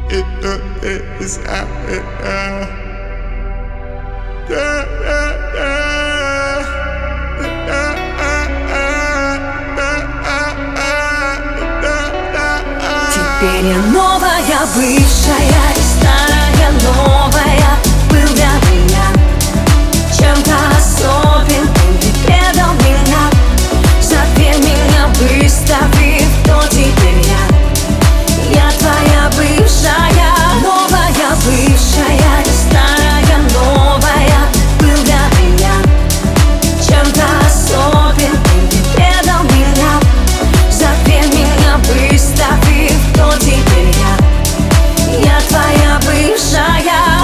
Теперь я новая, бывшая и старая новая. Был для меня чем-то особенным, ты предал меня, забей меня, выставив, кто теперь я твоя бывшая. Новая, бывшая и старая новая. Был для меня чем-то особенным, ты предал меня, забей меня, выставив, кто теперь я твоя бывшая.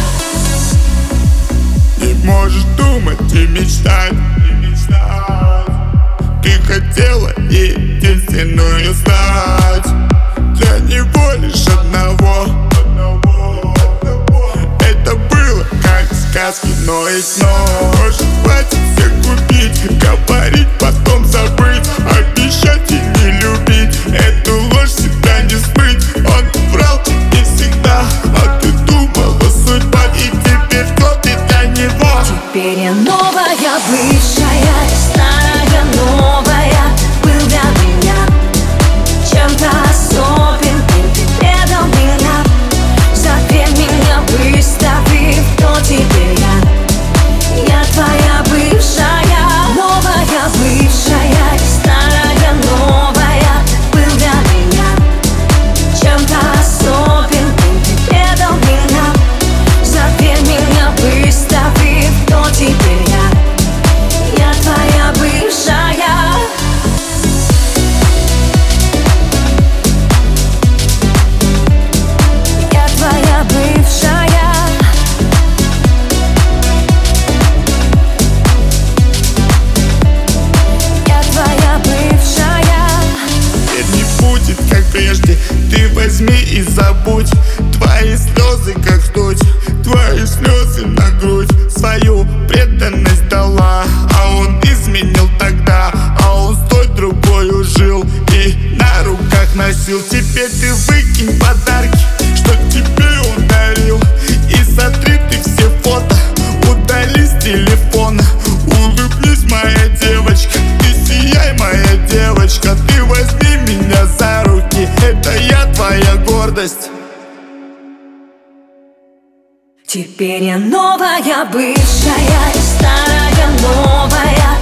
Ты можешь думать и мечтать, ты хотела единственную стать для него лишь одного. Это было как в сказке, но и снова. Может, хватит всех купить, говорить, потом забыть, обещать и не любить. Эту ложь себя не смыть. Он врал тебе всегда, а ты думала судьба, и теперь кто ты для него? Теперь я новая, бывшая и старая новая. Был для меня чем-то особенным, ты предал меня, забей меня, выставив, кто теперь я твоя бывшая. Новая, бывшая и старая новая. Был для меня чем-то особенным, ты предал меня, забей меня, выставив, кто теперь я твоя бывшая. Я твоя бывшая. Я твоя бывшая. Теперь не будет как прежде, ты возьми и забудь. Твои слезы как ртуть, твои слезы на грудь. Свою преданность дала, а он изменил тогда, а он с той другою жил и на руках носил. Теперь ты выкинь подарки, что тебе он дарил, и сотри ты все фото, удали с телефона. Улыбнись, моя девочка, ты сияй, моя девочка. Ты возьми меня за руки, это я твоя гордость. Теперь я новая, бывшая и старая новая.